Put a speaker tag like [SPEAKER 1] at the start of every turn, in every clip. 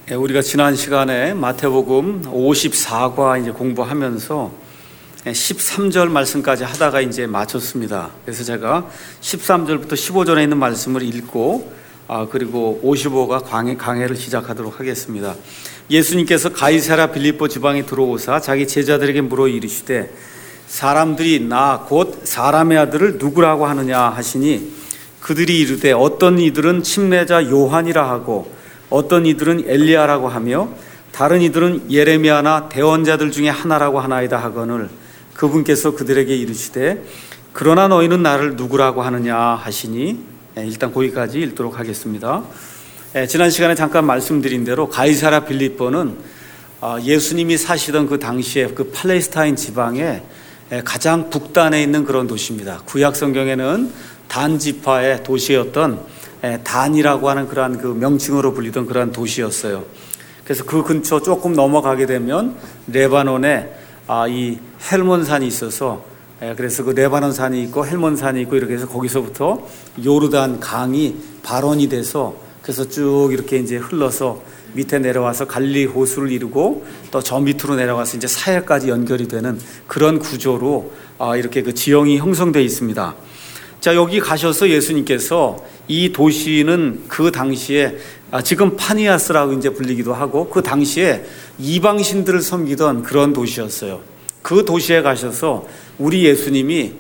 [SPEAKER 1] 우리가 지난 시간에 마태복음 54과 이제 공부하면서 13절 말씀까지 하다가 이제 마쳤습니다. 그래서 제가 13절부터 15절에 있는 말씀을 읽고 그리고 55가 강해를 시작하도록 하겠습니다. 예수님께서 가이사랴 빌립보 지방에 들어오사 자기 제자들에게 물어 이르시되 사람들이 나 곧 사람의 아들을 누구라고 하느냐 하시니 그들이 이르되 어떤 이들은 침례자 요한이라 하고 어떤 이들은 엘리야라고 하며 다른 이들은 예레미야나 대언자들 중에 하나라고 하나이다 하거늘 그분께서 그들에게 이르시되 그러나 너희는 나를 누구라고 하느냐 하시니 일단 거기까지 읽도록 하겠습니다. 지난 시간에 잠깐 말씀드린 대로 가이사랴 빌립보는 예수님이 사시던 그 당시에 그 팔레스타인 지방의 가장 북단에 있는 그런 도시입니다. 구약 성경에는 단 지파의 도시였던 단이라고 하는 그러한 그 명칭으로 불리던 그러한 도시였어요. 그래서 그 근처 조금 넘어가게 되면 레바논에 이 헬몬산이 있어서 그래서 그 레바논 산이 있고 헬몬산이 있고 이렇게 해서 거기서부터 요르단 강이 발원이 돼서 그래서 쭉 이렇게 이제 흘러서 밑에 내려와서 갈릴리 호수를 이루고 또 저 밑으로 내려가서 이제 사해까지 연결이 되는 그런 구조로 이렇게 그 지형이 형성되어 있습니다. 자, 여기 가셔서 예수님께서 이 도시는 그 당시에 지금 파니아스라고 이제 불리기도 하고 그 당시에 이방신들을 섬기던 그런 도시였어요. 그 도시에 가셔서 우리 예수님이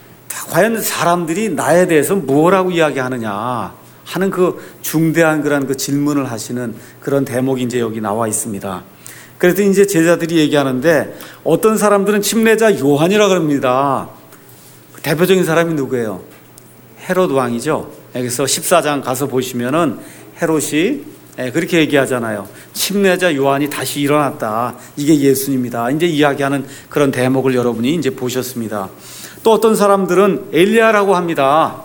[SPEAKER 1] 과연 사람들이 나에 대해서 뭐라고 이야기하느냐 하는 그 중대한 그런 그 질문을 하시는 그런 대목이 이제 여기 나와 있습니다. 그래서 이제 제자들이 얘기하는데 어떤 사람들은 침례자 요한이라고 합니다. 대표적인 사람이 누구예요? 헤롯 왕이죠. 그래서 14장 가서 보시면은 헤롯이 그렇게 얘기하잖아요. 침례자 요한이 다시 일어났다. 이게 예수님이다. 이제 이야기하는 그런 대목을 여러분이 이제 보셨습니다. 또 어떤 사람들은 엘리야라고 합니다.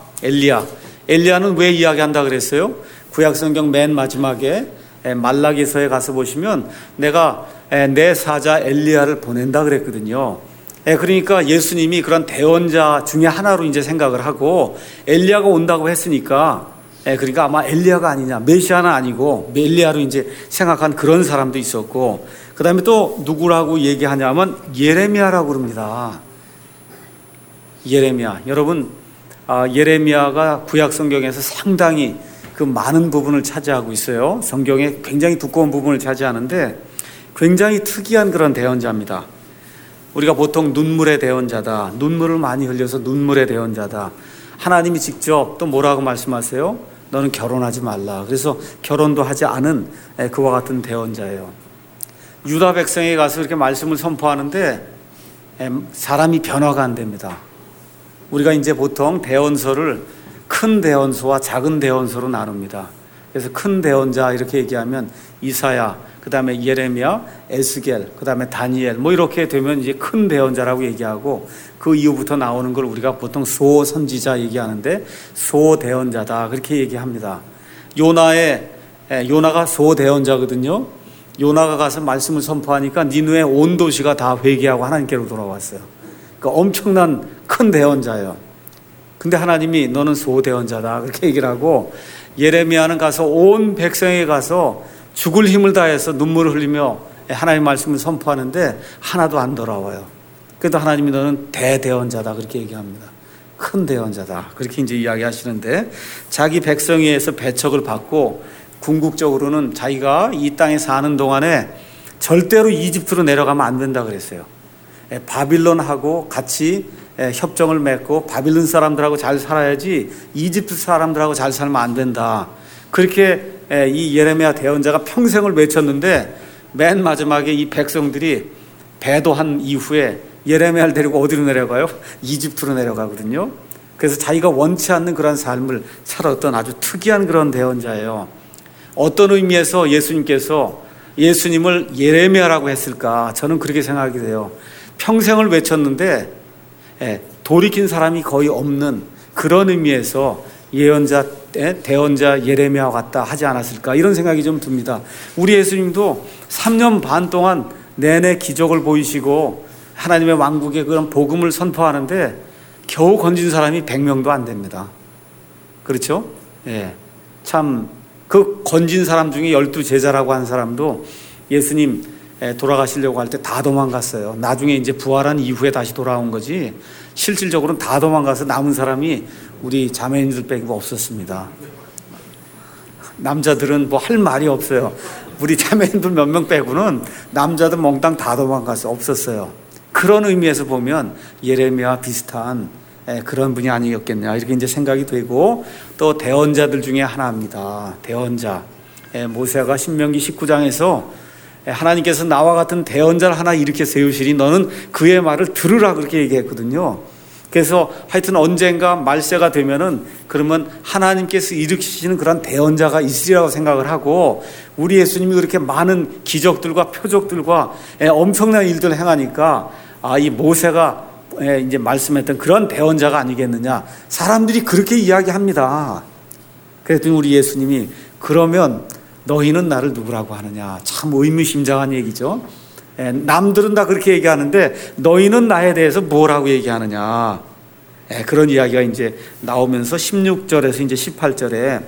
[SPEAKER 1] 엘리야는 왜 이야기한다 그랬어요? 구약 성경 맨 마지막에 말라기서에 가서 보시면 내가 내 사자 엘리야를 보낸다 그랬거든요. 그러니까 예수님이 그런 대언자 중에 하나로 이제 생각을 하고 엘리야가 온다고 했으니까 그러니까 아마 엘리야가 아니냐, 메시아는 아니고 엘리야로 이제 생각한 그런 사람도 있었고 그 다음에 또 누구라고 얘기하냐면 예레미야라고 그럽니다. 예레미야. 여러분, 예레미야가 구약 성경에서 상당히 그 많은 부분을 차지하고 있어요. 성경에 굉장히 두꺼운 부분을 차지하는데 굉장히 특이한 그런 대언자입니다. 우리가 보통 눈물의 대언자다. 눈물을 많이 흘려서 눈물의 대언자다. 하나님이 직접 또 뭐라고 말씀하세요? 너는 결혼하지 말라. 그래서 결혼도 하지 않은 그와 같은 대언자예요. 유다 백성에 가서 이렇게 말씀을 선포하는데 사람이 변화가 안 됩니다. 우리가 이제 보통 대언서를 큰 대언서와 작은 대언서로 나눕니다. 그래서 큰 대언자 이렇게 얘기하면 이사야, 그 다음에 예레미야, 에스겔, 그 다음에 다니엘 뭐 이렇게 되면 이제 큰 대언자라고 얘기하고 그 이후부터 나오는 걸 우리가 보통 소선지자 얘기하는데 소대언자다 그렇게 얘기합니다. 요나가 소대언자거든요. 요나가 가서 말씀을 선포하니까 니느웨 온 도시가 다 회개하고 하나님께로 돌아왔어요. 그러니까 엄청난 큰 대언자예요. 근데 하나님이 너는 소대언자다 그렇게 얘기를 하고 예레미야는 가서 온 백성에 가서 죽을 힘을 다해서 눈물을 흘리며 하나님의 말씀을 선포하는데 하나도 안 돌아와요. 그래도 하나님이 너는 대대언자다 그렇게 얘기합니다. 큰 대언자다 그렇게 이제 이야기하시는데 자기 백성에 의해서 배척을 받고 궁극적으로는 자기가 이 땅에 사는 동안에 절대로 이집트로 내려가면 안 된다 그랬어요. 바빌론하고 같이 협정을 맺고 바빌론 사람들하고 잘 살아야지 이집트 사람들하고 잘 살면 안 된다. 그렇게 이 예레미야 대언자가 평생을 외쳤는데 맨 마지막에 이 백성들이 배도한 이후에 예레미야를 데리고 어디로 내려가요? 이집트로 내려가거든요. 그래서 자기가 원치 않는 그런 삶을 살았던 아주 특이한 그런 대언자예요. 어떤 의미에서 예수님께서 예수님을 예레미야라고 했을까? 저는 그렇게 생각이 돼요. 평생을 외쳤는데 돌이킨 사람이 거의 없는 그런 의미에서 대언자 예레미야와 같다 하지 않았을까 이런 생각이 좀 듭니다. 우리 예수님도 3년 반 동안 내내 기적을 보이시고 하나님의 왕국의 그런 복음을 선포하는데 겨우 건진 사람이 100명도 안 됩니다. 그렇죠? 참 그 건진 사람 중에 12제자라고 한 사람도 예수님 돌아가시려고 할 때 다 도망갔어요. 나중에 이제 부활한 이후에 다시 돌아온 거지 실질적으로는 다 도망가서 남은 사람이 우리 자매님들 빼고 없었습니다. 남자들은 뭐 할 말이 없어요. 우리 자매님들 몇 명 빼고는 남자들 몽땅 다 도망가서 없었어요. 그런 의미에서 보면 예레미야 비슷한 그런 분이 아니었겠냐 이렇게 이제 생각이 되고, 또 대언자들 중에 하나입니다. 대언자. 모세가 신명기 19장에서 하나님께서 나와 같은 대언자를 하나 일으켜 세우시니 너는 그의 말을 들으라 그렇게 얘기했거든요. 그래서 하여튼 언젠가 말세가 되면은 그러면 하나님께서 일으키시는 그런 대언자가 있으리라고 생각을 하고, 우리 예수님이 그렇게 많은 기적들과 표적들과 엄청난 일들을 행하니까 이 모세가 이제 말씀했던 그런 대언자가 아니겠느냐, 사람들이 그렇게 이야기합니다. 그랬더니 우리 예수님이 그러면 너희는 나를 누구라고 하느냐, 참 의미심장한 얘기죠. 남들은 다 그렇게 얘기하는데 너희는 나에 대해서 뭐라고 얘기하느냐, 그런 이야기가 이제 나오면서 16절에서 이제 18절에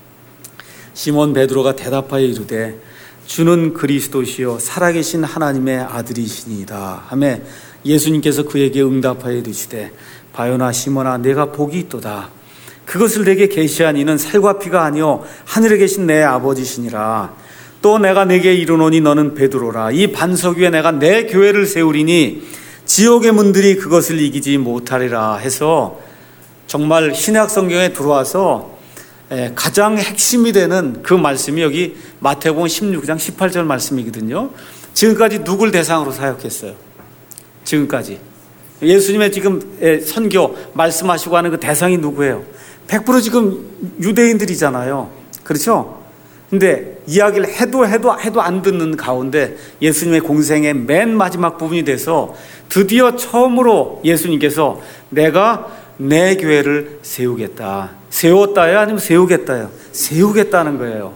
[SPEAKER 1] 시몬 베드로가 대답하여 이르되 주는 그리스도시요 살아계신 하나님의 아들이시니이다 하매 예수님께서 그에게 응답하여 이르시되 바요나 시몬아 내가 복이 있도다. 그것을 내게 계시한 이는 살과 피가 아니요 하늘에 계신 내 아버지시니라. 또 내가 내게 이르노니 너는 베드로라. 이 반석 위에 내가 내 교회를 세우리니 지옥의 문들이 그것을 이기지 못하리라 해서 정말 신약 성경에 들어와서 가장 핵심이 되는 그 말씀이 여기 마태복음 16장 18절 말씀이거든요. 지금까지 누굴 대상으로 사역했어요? 지금까지 예수님의 지금 선교 말씀하시고 하는 그 대상이 누구예요? 100% 지금 유대인들이잖아요. 그렇죠? 근데 이야기를 해도 안 듣는 가운데 예수님의 공생의 맨 마지막 부분이 돼서 드디어 처음으로 예수님께서 내가 내 교회를 세우겠다. 세웠다요? 아니면 세우겠다요? 세우겠다는 거예요.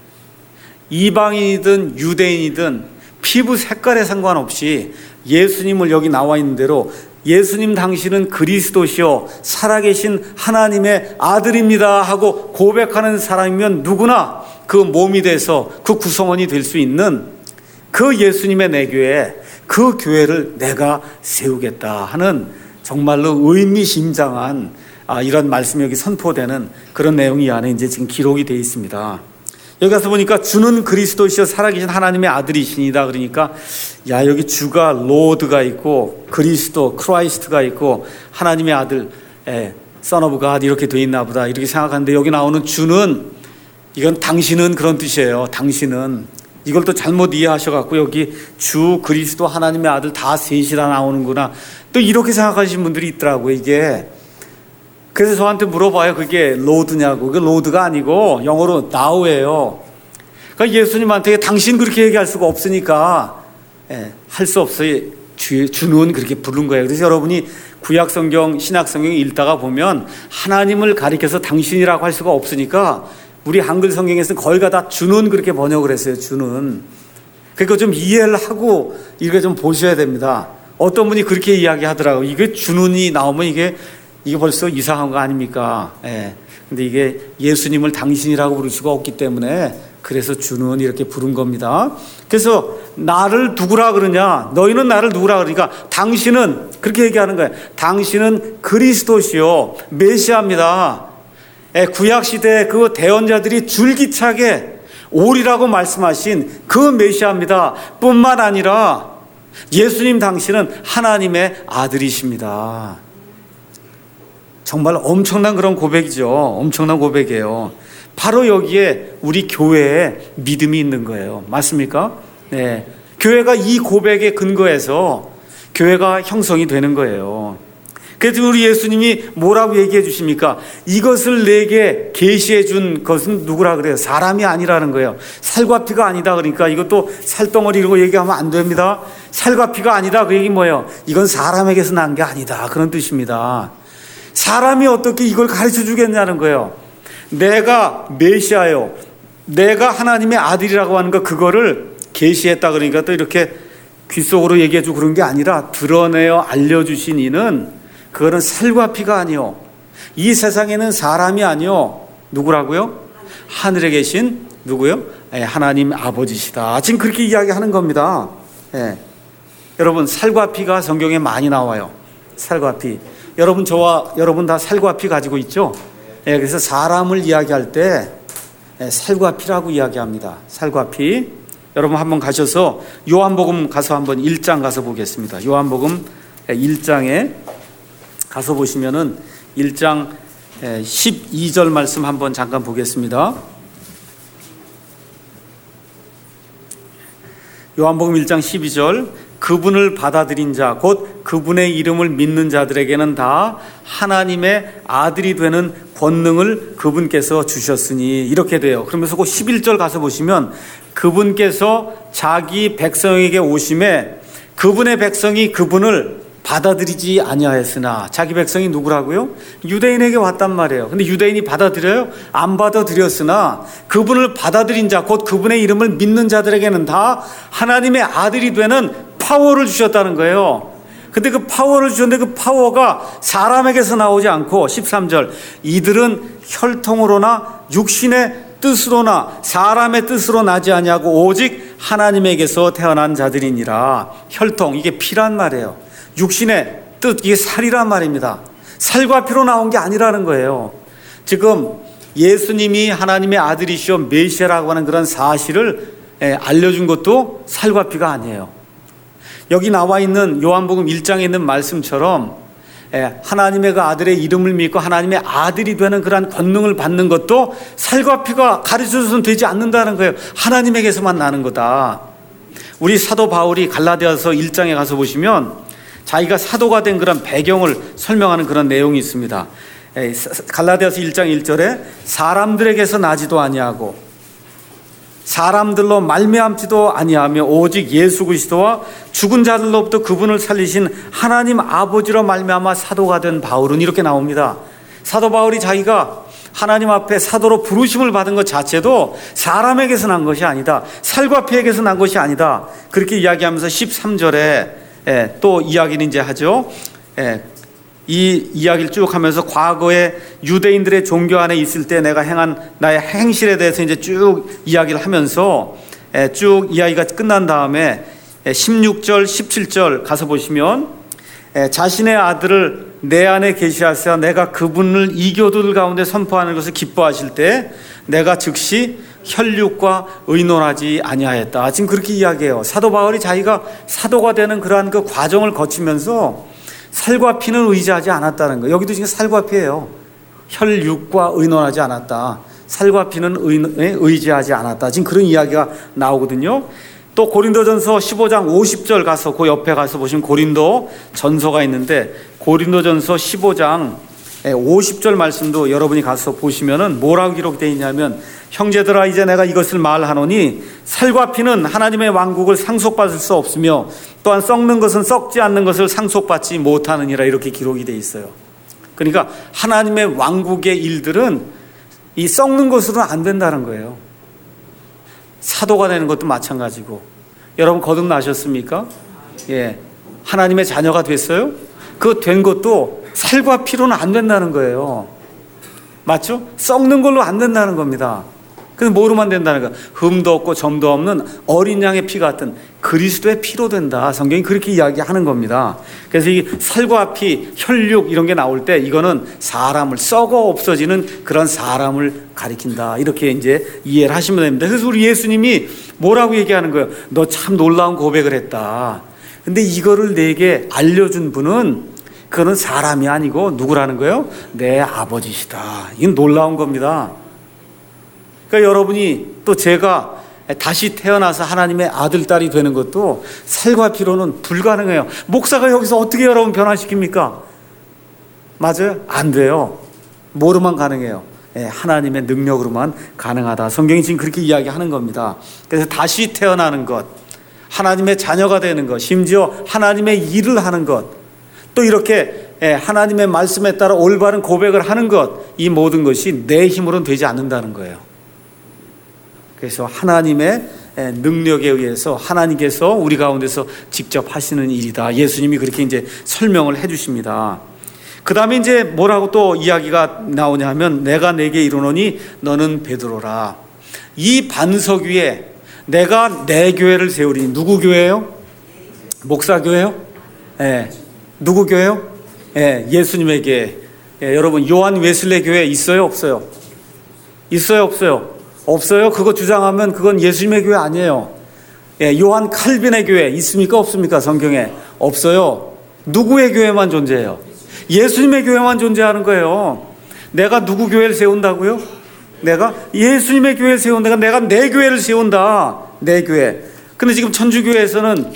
[SPEAKER 1] 이방인이든 유대인이든 피부 색깔에 상관없이 예수님을 여기 나와 있는 대로 예수님 당신은 그리스도시요 살아계신 하나님의 아들입니다 하고 고백하는 사람이면 누구나 그 몸이 돼서 그 구성원이 될 수 있는 그 예수님의 내 교회, 그 교회를 내가 세우겠다 하는 정말로 의미심장한 이런 말씀이 여기 선포되는 그런 내용이 이 안에 이제 지금 기록이 되어 있습니다. 여기 가서 보니까 주는 그리스도시여 살아계신 하나님의 아들이시니다. 그러니까 야 여기 주가 로드가 있고 그리스도 크라이스트가 있고 하나님의 아들 Son of God 이렇게 되어 있나 보다 이렇게 생각하는데, 여기 나오는 주는 이건 당신은 그런 뜻이에요. 당신은 이걸 또 잘못 이해하셔갖고 여기 주 그리스도 하나님의 아들 다 셋이라 나오는구나 또 이렇게 생각하시는 분들이 있더라고요. 이게 그래서 저한테 물어봐요. 그게 로드냐고. 그게 로드가 아니고 영어로 now예요. 그러니까 예수님한테 당신 그렇게 얘기할 수가 없으니까 할 수 없어요. 주는 그렇게 부른 거예요. 그래서 여러분이 구약성경, 신약성경 읽다가 보면 하나님을 가리켜서 당신이라고 할 수가 없으니까 우리 한글 성경에서는 거의 다 주는 그렇게 번역을 했어요. 주는. 그러니까 좀 이해를 하고 이렇게 좀 보셔야 됩니다. 어떤 분이 그렇게 이야기하더라고요. 이게 주는이 나오면 이게 벌써 이상한 거 아닙니까? 근데 이게 예수님을 당신이라고 부를 수가 없기 때문에 그래서 주는 이렇게 부른 겁니다. 그래서 나를 누구라 그러냐? 너희는 나를 누구라 그러니까 당신은 그렇게 얘기하는 거예요. 당신은 그리스도시요 메시아입니다. 구약시대 그 대언자들이 줄기차게 오리라고 말씀하신 그 메시아입니다. 뿐만 아니라 예수님 당신은 하나님의 아들이십니다. 정말 엄청난 그런 고백이죠. 엄청난 고백이에요. 바로 여기에 우리 교회에 믿음이 있는 거예요. 맞습니까? 네. 교회가 이 고백에 근거해서 교회가 형성이 되는 거예요. 그래서 우리 예수님이 뭐라고 얘기해 주십니까? 이것을 내게 계시해 준 것은 누구라 그래요? 사람이 아니라는 거예요. 살과 피가 아니다. 그러니까 이것도 살덩어리 이런 거 얘기하면 안 됩니다. 살과 피가 아니다. 그 얘기 뭐예요? 이건 사람에게서 난 게 아니다. 그런 뜻입니다. 사람이 어떻게 이걸 가르쳐 주겠냐는 거예요. 내가 메시아요. 내가 하나님의 아들이라고 하는 거 그거를 계시했다. 그러니까 또 이렇게 귓속으로 얘기해 주고 그런 게 아니라 드러내어 알려주신 이는 그거는 살과 피가 아니요. 이 세상에는 사람이 아니요. 누구라고요? 하늘에 계신 누구요? 하나님 아버지시다. 지금 그렇게 이야기하는 겁니다. 여러분, 살과 피가 성경에 많이 나와요. 살과 피. 여러분 다 살과 피 가지고 있죠? 그래서 사람을 이야기할 때 살과 피라고 이야기합니다. 살과 피. 여러분 한번 가셔서 요한복음 가서 한번 1장 가서 보겠습니다. 요한복음 1장에 가서 보시면은 1장 12절 말씀 한번 잠깐 보겠습니다. 요한복음 1장 12절, 그분을 받아들인 자, 곧 그분의 이름을 믿는 자들에게는 다 하나님의 아들이 되는 권능을 그분께서 주셨으니, 이렇게 돼요. 그러면서 그 11절 가서 보시면 그분께서 자기 백성에게 오심에 그분의 백성이 그분을 받아들이지 아니하였으나, 자기 백성이 누구라고요? 유대인에게 왔단 말이에요. 근데 유대인이 받아들여요? 안 받아들였으나 그분을 받아들인 자, 곧 그분의 이름을 믿는 자들에게는 다 하나님의 아들이 되는 파워를 주셨다는 거예요. 근데 그 파워를 주셨는데 그 파워가 사람에게서 나오지 않고 13절, 이들은 혈통으로나 육신의 뜻으로나 사람의 뜻으로 나지 아니하고 오직 하나님에게서 태어난 자들이니라. 혈통, 이게 피란 말이에요. 육신의 뜻, 이게 살이란 말입니다. 살과 피로 나온 게 아니라는 거예요. 지금 예수님이 하나님의 아들이시오 메시아라고 하는 그런 사실을 알려준 것도 살과 피가 아니에요. 여기 나와 있는 요한복음 1장에 있는 말씀처럼 하나님의 그 아들의 이름을 믿고 하나님의 아들이 되는 그러한 권능을 받는 것도 살과 피가 가르쳐줘서는 되지 않는다는 거예요. 하나님에게서만 나는 거다. 우리 사도 바울이 갈라디아서 1장에 가서 보시면 자기가 사도가 된 그런 배경을 설명하는 그런 내용이 있습니다. 갈라디아서 1장 1절에 사람들에게서 나지도 아니하고 사람들로 말미암지도 아니하며 오직 예수 그리스도와 죽은 자들로부터 그분을 살리신 하나님 아버지로 말미암아 사도가 된 바울은, 이렇게 나옵니다. 사도 바울이 자기가 하나님 앞에 사도로 부르심을 받은 것 자체도 사람에게서 난 것이 아니다. 살과 피에게서 난 것이 아니다. 그렇게 이야기하면서 13절에 또 이야기는 이제 하죠. 이 이야기를 쭉 하면서 과거에 유대인들의 종교 안에 있을 때 내가 행한 나의 행실에 대해서 이제 쭉 이야기를 하면서 쭉 이야기가 끝난 다음에 16절, 17절 가서 보시면 자신의 아들을 내 안에 계시하사 내가 그분을 이교도들 가운데 선포하는 것을 기뻐하실 때 내가 즉시 혈육과 의논하지 아니하였다. 지금 그렇게 이야기해요. 사도 바울이 자기가 사도가 되는 그러한 그 과정을 거치면서 살과 피는 의지하지 않았다는 거예요. 여기도 지금 살과 피예요. 혈육과 의논하지 않았다. 살과 피는 의지하지 않았다. 지금 그런 이야기가 나오거든요. 또 고린도전서 15장 50절 가서 그 옆에 가서 보시면 고린도 전서가 있는데 고린도전서 15장 50절 말씀도 여러분이 가서 보시면은 뭐라고 기록되어 있냐면, 형제들아 이제 내가 이것을 말하노니 살과 피는 하나님의 왕국을 상속받을 수 없으며 또한 썩는 것은 썩지 않는 것을 상속받지 못하느니라, 이렇게 기록이 되어 있어요. 그러니까 하나님의 왕국의 일들은 이 썩는 것으로는 안 된다는 거예요. 사도가 되는 것도 마찬가지고. 여러분 거듭나셨습니까? 하나님의 자녀가 됐어요? 그 된 것도 살과 피로는 안 된다는 거예요. 맞죠? 썩는 걸로 안 된다는 겁니다. 그래서 뭐로만 된다는 거야? 흠도 없고 점도 없는 어린 양의 피 같은 그리스도의 피로 된다. 성경이 그렇게 이야기하는 겁니다. 그래서 이 살과 피, 혈육 이런 게 나올 때 이거는 사람을 썩어 없어지는 그런 사람을 가리킨다. 이렇게 이제 이해를 하시면 됩니다. 그래서 우리 예수님이 뭐라고 얘기하는 거예요? 너 참 놀라운 고백을 했다. 근데 이거를 내게 알려준 분은 그거는 사람이 아니고 누구라는 거예요? 내 아버지시다. 이건 놀라운 겁니다. 그러니까 여러분이 또 제가 다시 태어나서 하나님의 아들, 딸이 되는 것도 살과 피로는 불가능해요. 목사가 여기서 어떻게 여러분 변화시킵니까? 맞아요? 안 돼요. 뭐로만 가능해요? 하나님의 능력으로만 가능하다. 성경이 지금 그렇게 이야기하는 겁니다. 그래서 다시 태어나는 것, 하나님의 자녀가 되는 것, 심지어 하나님의 일을 하는 것, 또 이렇게 하나님의 말씀에 따라 올바른 고백을 하는 것, 이 모든 것이 내 힘으로는 되지 않는다는 거예요. 그래서 하나님의 능력에 의해서 하나님께서 우리 가운데서 직접 하시는 일이다. 예수님이 그렇게 이제 설명을 해 주십니다. 그 다음에 이제 뭐라고 또 이야기가 나오냐 하면 내가 네게 이르노니 너는 베드로라. 이 반석 위에 내가 내 교회를 세우리니. 누구 교회예요? 목사 교회요? 예. 누구 교회요? 예. 예수님의 교회. 예. 여러분 요한 웨슬레 교회 있어요? 없어요? 있어요? 없어요? 없어요? 그거 주장하면 그건 예수님의 교회 아니에요. 예. 요한 칼빈의 교회 있습니까? 없습니까? 성경에 없어요. 누구의 교회만 존재해요? 예수님의 교회만 존재하는 거예요. 내가 누구 교회를 세운다고요? 내가 예수님의 교회를 세운다. 내가 내 교회를 세운다. 내 교회. 근데 지금 천주교회에서는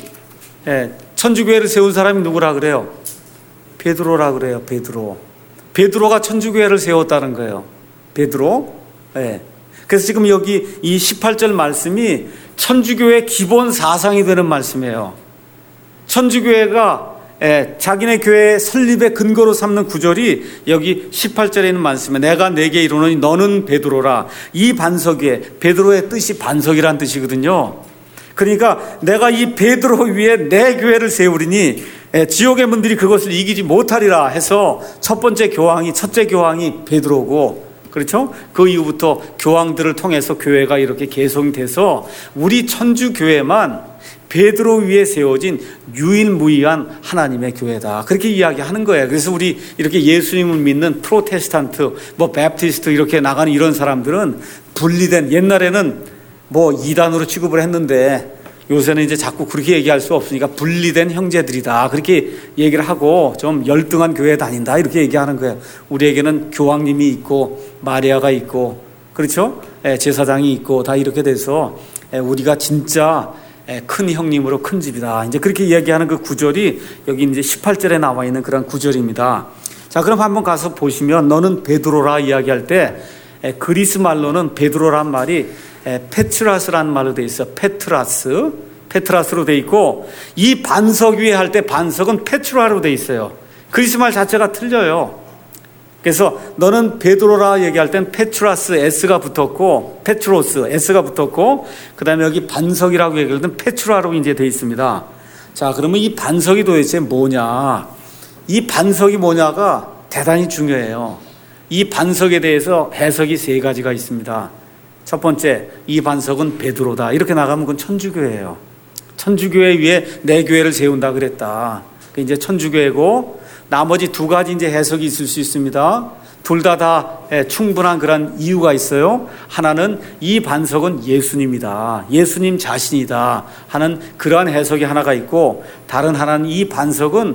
[SPEAKER 1] 천주교회를 세운 사람이 누구라 그래요? 베드로라 그래요. 베드로가 천주교회를 세웠다는 거예요. 베드로. 그래서 지금 여기 이 18절 말씀이 천주교회의 기본 사상이 되는 말씀이에요. 천주교회가 자기네 교회의 설립의 근거로 삼는 구절이 여기 18절에 있는 말씀에 내가 네게 이르노니 너는 베드로라. 이 반석 위에, 베드로의 뜻이 반석이란 뜻이거든요. 그러니까 내가 이 베드로 위에 내 교회를 세우리니 지옥의 문들이 그것을 이기지 못하리라 해서 첫째 교황이 베드로고, 그렇죠? 그 이후부터 교황들을 통해서 교회가 이렇게 개성돼서 우리 천주교회만 베드로 위에 세워진 유일무이한 하나님의 교회다. 그렇게 이야기하는 거예요. 그래서 우리 이렇게 예수님을 믿는 프로테스탄트, 베프티스트 이렇게 나가는 이런 사람들은 분리된, 옛날에는 이단으로 취급을 했는데 요새는 이제 자꾸 그렇게 얘기할 수 없으니까 분리된 형제들이다. 그렇게 얘기를 하고 좀 열등한 교회에 다닌다. 이렇게 얘기하는 거예요. 우리에게는 교황님이 있고 마리아가 있고, 그렇죠? 제사장이 있고 다 이렇게 돼서 우리가 진짜 큰 형님으로 큰 집이다. 이제 그렇게 이야기하는 그 구절이 여기 이제 18절에 나와 있는 그런 구절입니다. 자, 그럼 한번 가서 보시면 너는 베드로라 이야기할 때 그리스 말로는 베드로란 말이 페트라스라는 말로 돼 있어. 페트라스로 돼 있고, 이 반석 위에 할 때 반석은 페트라로 돼 있어요. 그리스 말 자체가 틀려요. 그래서 너는 베드로라 얘기할 땐 페트라스 S가 붙었고, 페트로스 S가 붙었고, 그 다음에 여기 반석이라고 얘기할 땐 페트라로 이제 돼 있습니다. 자, 그러면 이 반석이 도대체 뭐냐? 이 반석이 뭐냐가 대단히 중요해요. 이 반석에 대해서 해석이 세 가지가 있습니다. 첫 번째, 이 반석은 베드로다. 이렇게 나가면 그건 천주교회예요. 천주교회 위에 내 교회를 세운다 그랬다. 그게 이제 천주교회고, 나머지 두 가지 이제 해석이 있을 수 있습니다. 둘 다 충분한 그런 이유가 있어요. 하나는 이 반석은 예수님이다. 예수님 자신이다 하는 그러한 해석이 하나가 있고, 다른 하나는 이 반석은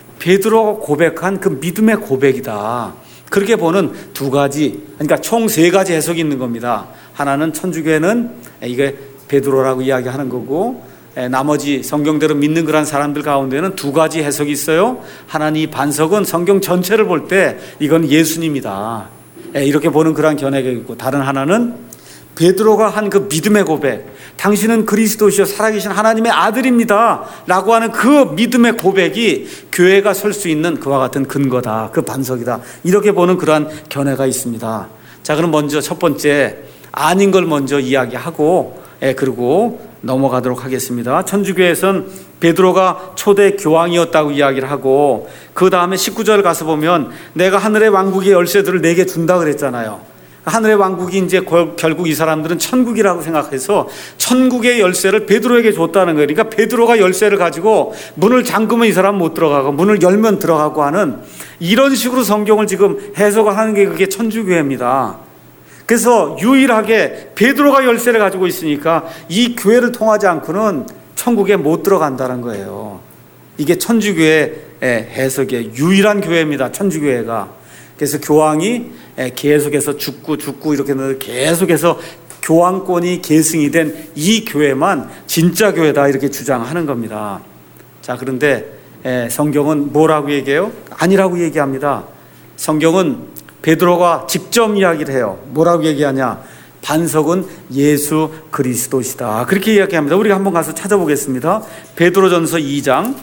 [SPEAKER 1] 베드로가 고백한 그 믿음의 고백이다. 그렇게 보는 두 가지, 그러니까 총 세 가지 해석이 있는 겁니다. 하나는 천주교회는 이게 베드로라고 이야기하는 거고, 나머지 성경대로 믿는 그런 사람들 가운데는 두 가지 해석이 있어요. 하나는 이 반석은 성경 전체를 볼 때 이건 예수님이다. 이렇게 보는 그런 견해가 있고, 다른 하나는 베드로가 한 그 믿음의 고백, 당신은 그리스도시요 살아계신 하나님의 아들입니다 라고 하는 그 믿음의 고백이 교회가 설 수 있는 그와 같은 근거다. 그 반석이다. 이렇게 보는 그러한 견해가 있습니다. 자, 그럼 먼저 첫 번째 아닌 걸 먼저 이야기하고 그리고 넘어가도록 하겠습니다. 천주교에서는 베드로가 초대 교황이었다고 이야기를 하고, 그 다음에 19절 가서 보면 내가 하늘의 왕국의 열쇠들을 내게 준다 그랬잖아요. 하늘의 왕국이 이제 결국 이 사람들은 천국이라고 생각해서 천국의 열쇠를 베드로에게 줬다는 거예요. 그러니까 베드로가 열쇠를 가지고 문을 잠그면 이 사람 못 들어가고 문을 열면 들어가고 하는 이런 식으로 성경을 지금 해석을 하는 게 그게 천주교회입니다. 그래서 유일하게 베드로가 열쇠를 가지고 있으니까 이 교회를 통하지 않고는 천국에 못 들어간다는 거예요. 이게 천주교회의 해석의 유일한 교회입니다. 천주교회가. 그래서 교황이 계속해서 죽고 이렇게 계속해서 교황권이 계승이 된 이 교회만 진짜 교회다 이렇게 주장하는 겁니다. 자, 그런데 성경은 뭐라고 얘기해요? 아니라고 얘기합니다. 성경은 베드로가 직접 이야기를 해요. 뭐라고 얘기하냐? 반석은 예수 그리스도시다. 그렇게 이야기합니다. 우리가 한번 가서 찾아보겠습니다. 베드로전서 2장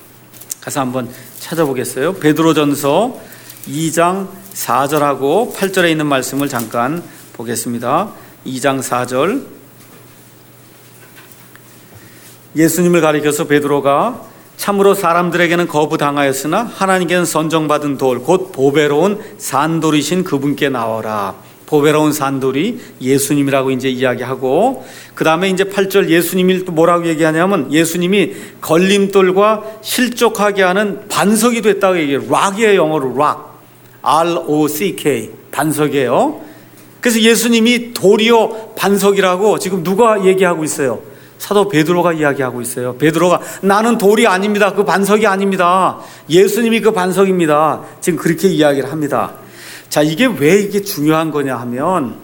[SPEAKER 1] 가서 한번 찾아보겠어요. 베드로전서 2장 4절하고 8절에 있는 말씀을 잠깐 보겠습니다. 2장 4절. 예수님을 가리켜서 베드로가 참으로 사람들에게는 거부당하였으나 하나님께는 선정받은 돌 곧 보배로운 산돌이신 그분께 나와라. 보배로운 산돌이 예수님이라고 이제 이야기하고, 그 다음에 이제 8절 예수님이 또 뭐라고 얘기하냐면 예수님이 걸림돌과 실족하게 하는 반석이 됐다고 얘기해요. 락이에요. 영어로 락. R-O-C-K. 반석이에요. 그래서 예수님이 돌이요 반석이라고 지금 누가 얘기하고 있어요? 사도 베드로가 이야기하고 있어요. 베드로가 나는 돌이 아닙니다. 그 반석이 아닙니다. 예수님이 그 반석입니다. 지금 그렇게 이야기를 합니다. 자, 이게 왜 이게 중요한 거냐 하면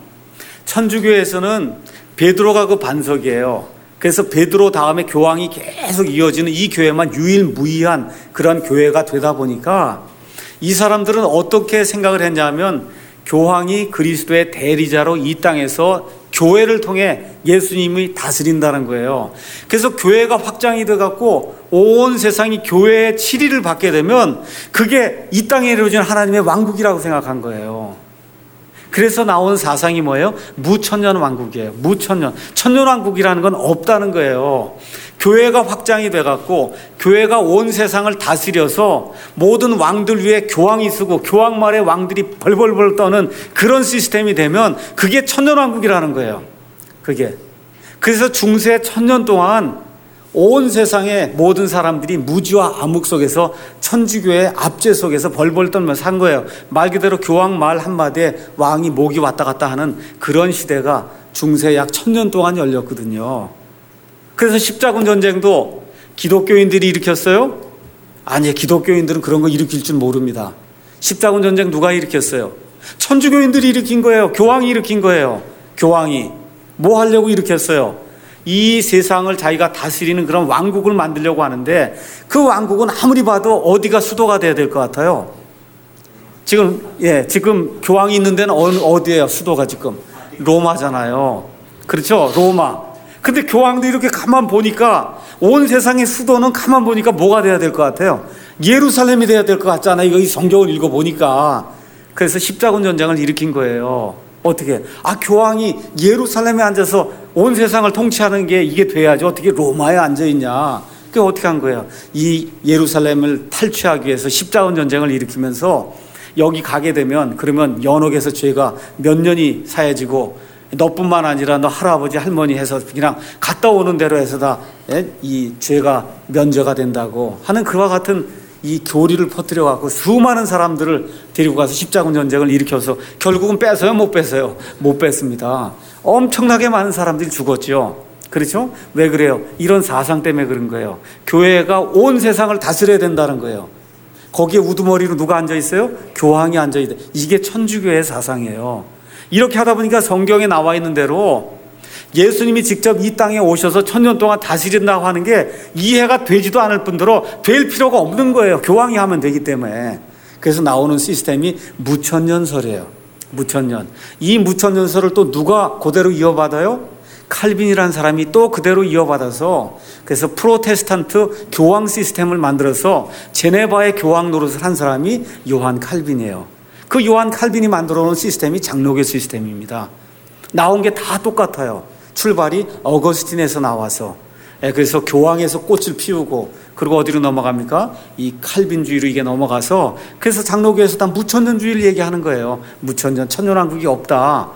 [SPEAKER 1] 천주교에서는 베드로가 그 반석이에요. 그래서 베드로 다음에 교황이 계속 이어지는 이 교회만 유일무이한 그런 교회가 되다 보니까 이 사람들은 어떻게 생각을 했냐면 교황이 그리스도의 대리자로 이 땅에서 교회를 통해 예수님이 다스린다는 거예요. 그래서 교회가 확장이 돼갖고 온 세상이 교회의 치리를 받게 되면 그게 이 땅에 이루어진 하나님의 왕국이라고 생각한 거예요. 그래서 나온 사상이 뭐예요? 무천년 왕국이에요. 무천년. 천년왕국이라는 건 없다는 거예요. 교회가 확장이 돼갖고 교회가 온 세상을 다스려서 모든 왕들 위에 교황이 쓰고 교황 말에 왕들이 벌벌벌 떠는 그런 시스템이 되면 그게 천년왕국이라는 거예요. 그게. 그래서 중세 천년 동안 온 세상의 모든 사람들이 무지와 암흑 속에서 천주교의 압제 속에서 벌벌 떨면서 산 거예요. 말 그대로 교황 말 한마디에 왕이 목이 왔다 갔다 하는 그런 시대가 중세 약 1000년 동안 열렸거든요. 그래서 십자군 전쟁도 기독교인들이 일으켰어요? 아니에요. 기독교인들은 그런 거 일으킬 줄 모릅니다. 십자군 전쟁 누가 일으켰어요? 천주교인들이 일으킨 거예요. 교황이 일으킨 거예요. 교황이. 뭐 하려고 일으켰어요? 이 세상을 자기가 다스리는 그런 왕국을 만들려고 하는데 그 왕국은 아무리 봐도 어디가 수도가 돼야 될 것 같아요? 지금 교황이 있는 데는 어디예요? 수도가 지금 로마잖아요. 그렇죠? 로마. 근데 교황도 이렇게 가만 보니까 온 세상의 수도는 가만 보니까 뭐가 돼야 될 것 같아요? 예루살렘이 돼야 될 것 같잖아요. 이거 이 성경을 읽어보니까. 그래서 십자군 전쟁을 일으킨 거예요. 어떻게? 교황이 예루살렘에 앉아서 온 세상을 통치하는 게 이게 돼야지. 어떻게 로마에 앉아있냐. 그게 어떻게 한 거예요? 이 예루살렘을 탈취하기 위해서 십자군 전쟁을 일으키면서 여기 가게 되면 그러면 연옥에서 죄가 몇 년이 사해지고 너뿐만 아니라 너 할아버지 할머니 해서 그냥 갔다 오는 대로 해서 다 이 죄가 면제가 된다고 하는 그와 같은 이 교리를 퍼뜨려 갖고 수많은 사람들을 데리고 가서 십자군 전쟁을 일으켜서 결국은 뺏어요? 못 뺏어요? 못 뺐습니다. 엄청나게 많은 사람들이 죽었죠. 그렇죠? 왜 그래요? 이런 사상 때문에 그런 거예요. 교회가 온 세상을 다스려야 된다는 거예요. 거기에 우두머리로 누가 앉아 있어요? 교황이 앉아 있다. 이게 천주교의 사상이에요. 이렇게 하다 보니까 성경에 나와 있는 대로 예수님이 직접 이 땅에 오셔서 1000년 동안 다스린다고 하는 게 이해가 되지도 않을 뿐더러 될 필요가 없는 거예요. 교황이 하면 되기 때문에. 그래서 나오는 시스템이 무천년설이에요. 무천년. 이 무천년설을 또 누가 그대로 이어받아요? 칼빈이라는 사람이 또 그대로 이어받아서 그래서 프로테스탄트 교황 시스템을 만들어서 제네바의 교황 노릇을 한 사람이 요한 칼빈이에요. 그 요한 칼빈이 만들어 놓은 시스템이 장로교 시스템입니다. 나온 게 다 똑같아요. 출발이 어거스틴에서 나와서. 그래서 교황에서 꽃을 피우고 그리고 어디로 넘어갑니까? 이 칼빈주의로 이게 넘어가서 그래서 장로교에서 다 무천년주의를 얘기하는 거예요. 무천년, 천년왕국이 없다.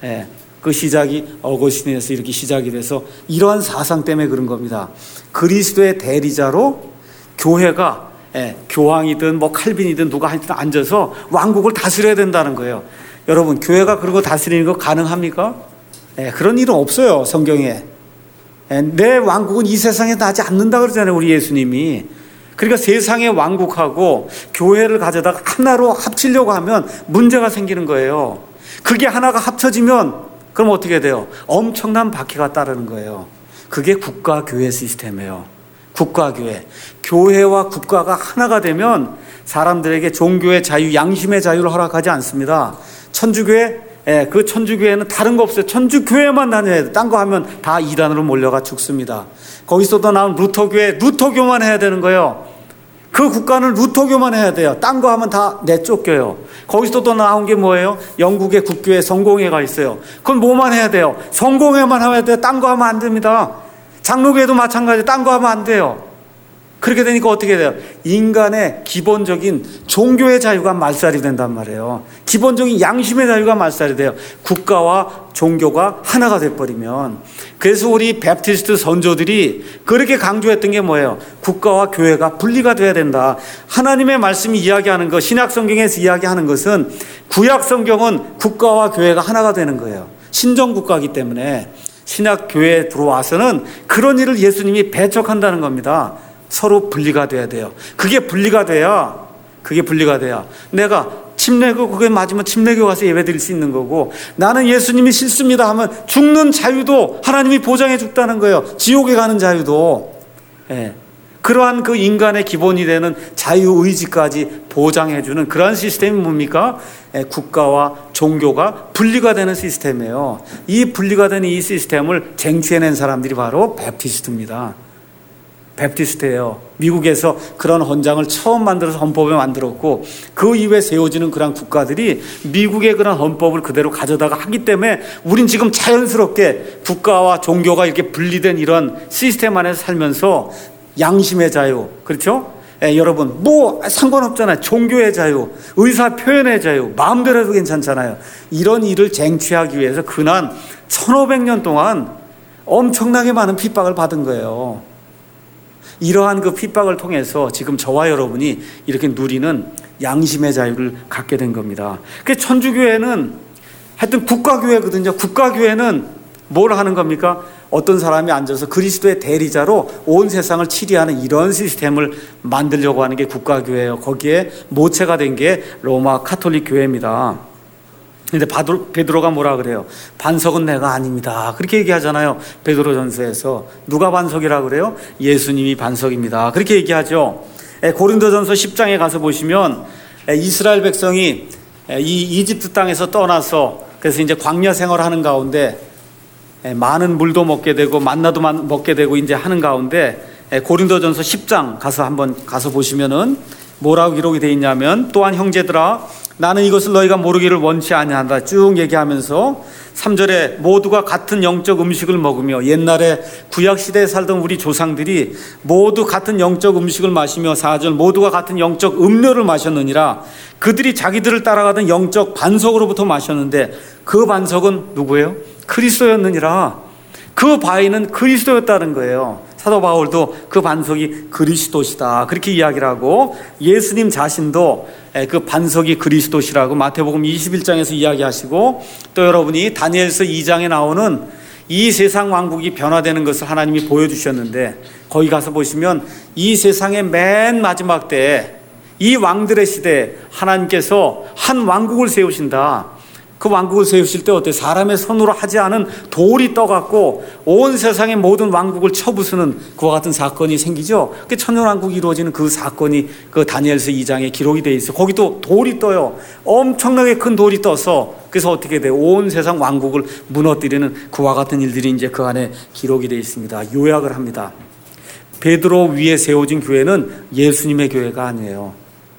[SPEAKER 1] 그 시작이 어거스틴에서 이렇게 시작이 돼서 이러한 사상 때문에 그런 겁니다. 그리스도의 대리자로 교회가 교황이든 뭐 칼빈이든 누가 하여튼 앉아서 왕국을 다스려야 된다는 거예요. 여러분, 교회가 그런 거 다스리는 거 가능합니까? 그런 일은 없어요, 성경에. 내 왕국은 이 세상에 나지 않는다 그러잖아요, 우리 예수님이. 그러니까 세상의 왕국하고 교회를 가져다가 하나로 합치려고 하면 문제가 생기는 거예요. 그게 하나가 합쳐지면 그럼 어떻게 돼요? 엄청난 박해가 따르는 거예요. 그게 국가교회 시스템이에요. 국가교회. 교회와 국가가 하나가 되면 사람들에게 종교의 자유, 양심의 자유를 허락하지 않습니다. 천주교회, 그 천주교회는 다른 거 없어요. 천주교회만 다녀야 돼. 딴 거 하면 다 이단으로 몰려가 죽습니다. 거기서도 나온 루터교회, 루터교만 해야 되는 거예요. 그 국가는 루터교만 해야 돼요. 딴 거 하면 다 내쫓겨요. 거기서도 나온 게 뭐예요? 영국의 국교회 성공회가 있어요. 그건 뭐만 해야 돼요? 성공회만 해야 돼요. 딴 거 하면 안 됩니다. 장로교회도 마찬가지예요. 딴 거 하면 안 돼요. 그렇게 되니까 어떻게 돼요? 인간의 기본적인 종교의 자유가 말살이 된단 말이에요. 기본적인 양심의 자유가 말살이 돼요. 국가와 종교가 하나가 돼버리면. 그래서 우리 베프티스트 선조들이 그렇게 강조했던 게 뭐예요? 국가와 교회가 분리가 돼야 된다. 하나님의 말씀이 이야기하는 것, 신약 성경에서 이야기하는 것은 구약 성경은 국가와 교회가 하나가 되는 거예요. 신정 국가이기 때문에 신약 교회에 들어와서는 그런 일을 예수님이 배척한다는 겁니다. 서로 분리가 돼야 돼요. 그게 분리가 돼야 내가 침례교 그게 맞으면 침례교 가서 예배 드릴 수 있는 거고, 나는 예수님이 싫습니다 하면 죽는 자유도 하나님이 보장해 줬다는 거예요. 지옥에 가는 자유도. 예. 그러한 그 인간의 기본이 되는 자유의지까지 보장해 주는 그러한 시스템이 뭡니까? 국가와 종교가 분리가 되는 시스템이에요. 이 분리가 되는 이 시스템을 쟁취해낸 사람들이 바로 베프티스트입니다. 베프티스트예요. 미국에서 그런 헌장을 처음 만들어서 헌법에 만들었고, 그 이후에 세워지는 그런 국가들이 미국의 그런 헌법을 그대로 가져다가 하기 때문에 우린 지금 자연스럽게 국가와 종교가 이렇게 분리된 이런 시스템 안에서 살면서 양심의 자유, 그렇죠? 여러분 뭐 상관없잖아요. 종교의 자유, 의사 표현의 자유, 마음대로 해도 괜찮잖아요. 이런 일을 쟁취하기 위해서 근한 1500년 동안 엄청나게 많은 핍박을 받은 거예요. 이러한 그 핍박을 통해서 지금 저와 여러분이 이렇게 누리는 양심의 자유를 갖게 된 겁니다. 그래서 천주교회는 하여튼 국가교회거든요. 국가교회는 뭘 하는 겁니까? 어떤 사람이 앉아서 그리스도의 대리자로 온 세상을 치리하는 이런 시스템을 만들려고 하는 게 국가교회예요. 거기에 모체가 된 게 로마 카톨릭 교회입니다. 근데 베드로가 뭐라 그래요? 반석은 내가 아닙니다. 그렇게 얘기하잖아요. 베드로전서에서. 누가 반석이라 그래요? 예수님이 반석입니다. 그렇게 얘기하죠. 고린도전서 10장에 가서 보시면 이스라엘 백성이 이 이집트 땅에서 떠나서 그래서 이제 광야 생활하는 가운데 많은 물도 먹게 되고 만나도 먹게 되고 이제 하는 가운데 고린도전서 10장 한번 가서 보시면은 뭐라고 기록이 되어 있냐면, 또한 형제들아 나는 이것을 너희가 모르기를 원치 아니한다 쭉 얘기하면서 3절에 모두가 같은 영적 음식을 먹으며, 옛날에 구약시대에 살던 우리 조상들이 모두 같은 영적 음식을 마시며 4절 모두가 같은 영적 음료를 마셨느니라. 그들이 자기들을 따라가던 영적 반석으로부터 마셨는데 그 반석은 누구예요? 그리스도였느니라. 그 바위는 그리스도였다는 거예요. 사도 바울도 그 반석이 그리스도시다 그렇게 이야기를 하고, 예수님 자신도 그 반석이 그리스도시라고 마태복음 21장에서 이야기하시고, 또 여러분이 다니엘서 2장에 나오는 이 세상 왕국이 변화되는 것을 하나님이 보여주셨는데, 거기 가서 보시면 이 세상의 맨 마지막 때에 이 왕들의 시대에 하나님께서 한 왕국을 세우신다. 그 왕국을 세우실 때 어때? 사람의 손으로 하지 않은 돌이 떠갖고 온 세상의 모든 왕국을 쳐부수는 그와 같은 사건이 생기죠. 그 천년왕국이 이루어지는 그 사건이 그 다니엘서 2장에 기록이 되어 있어요. 거기도 돌이 떠요. 엄청나게 큰 돌이 떠서, 그래서 어떻게 돼요? 온 세상 왕국을 무너뜨리는 그와 같은 일들이 이제 그 안에 기록이 되어 있습니다. 요약을 합니다. 베드로 위에 세워진 교회는 예수님의 교회가 아니에요.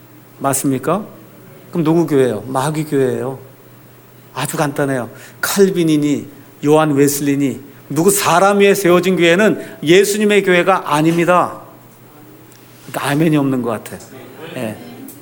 [SPEAKER 1] 맞습니까? 그럼 누구 교회예요? 마귀 교회예요. 아주 간단해요. 칼빈이니 요한 웨슬리니 누구 사람 위에 세워진 교회는 예수님의 교회가 아닙니다. 그러니까 아멘이 없는 것 같아요. 네.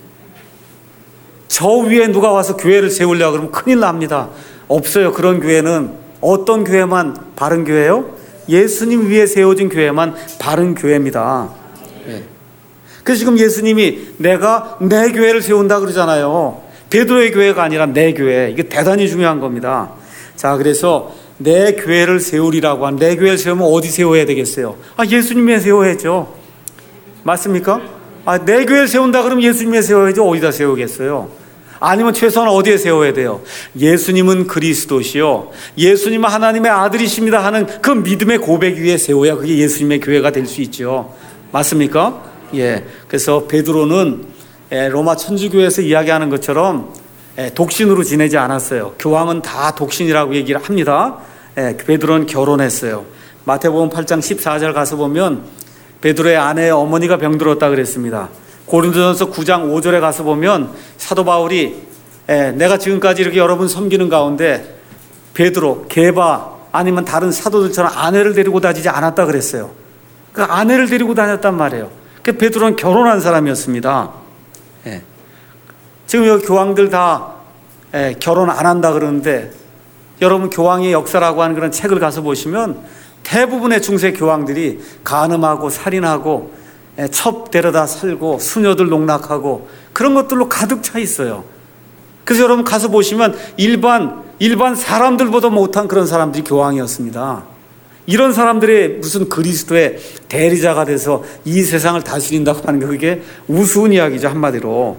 [SPEAKER 1] 저 위에 누가 와서 교회를 세우려고 그러면 큰일 납니다. 없어요. 그런 교회는. 어떤 교회만 바른 교회예요? 예수님 위에 세워진 교회만 바른 교회입니다. 네. 그래서 지금 예수님이 내가 내 교회를 세운다 그러잖아요. 베드로의 교회가 아니라 내 교회. 이게 대단히 중요한 겁니다. 자, 그래서 내 교회를 세우리라고 한, 내 교회를 세우면 어디 세워야 되겠어요? 예수님에 세워야죠. 맞습니까? 내 교회를 세운다 그러면 예수님에 세워야죠. 어디다 세우겠어요? 아니면 최소한 어디에 세워야 돼요? 예수님은 그리스도시요, 예수님은 하나님의 아들이십니다 하는 그 믿음의 고백 위에 세워야 그게 예수님의 교회가 될 수 있죠. 맞습니까? 예. 그래서 베드로는 로마 천주교에서 이야기하는 것처럼 독신으로 지내지 않았어요. 교황은 다 독신이라고 얘기를 합니다. 베드로는 결혼했어요. 마태복음 8장 14절 가서 보면 베드로의 아내의 어머니가 병들었다 그랬습니다. 고린도전서 9장 5절에 가서 보면 사도 바울이 내가 지금까지 이렇게 여러분 섬기는 가운데 베드로, 게바 아니면 다른 사도들처럼 아내를 데리고 다니지 않았다 그랬어요. 그 아내를 데리고 다녔단 말이에요. 베드로는 결혼한 사람이었습니다. 예. 지금 여기 교황들 다 결혼 안 한다 그러는데 여러분 교황의 역사라고 하는 그런 책을 가서 보시면 대부분의 중세 교황들이 간음하고 살인하고 첩 데려다 살고 수녀들 농락하고 그런 것들로 가득 차 있어요. 그래서 여러분 가서 보시면 일반 사람들보다 못한 그런 사람들이 교황이었습니다. 이런 사람들이 무슨 그리스도의 대리자가 돼서 이 세상을 다스린다고 하는 게 그게 우스운 이야기죠, 한마디로.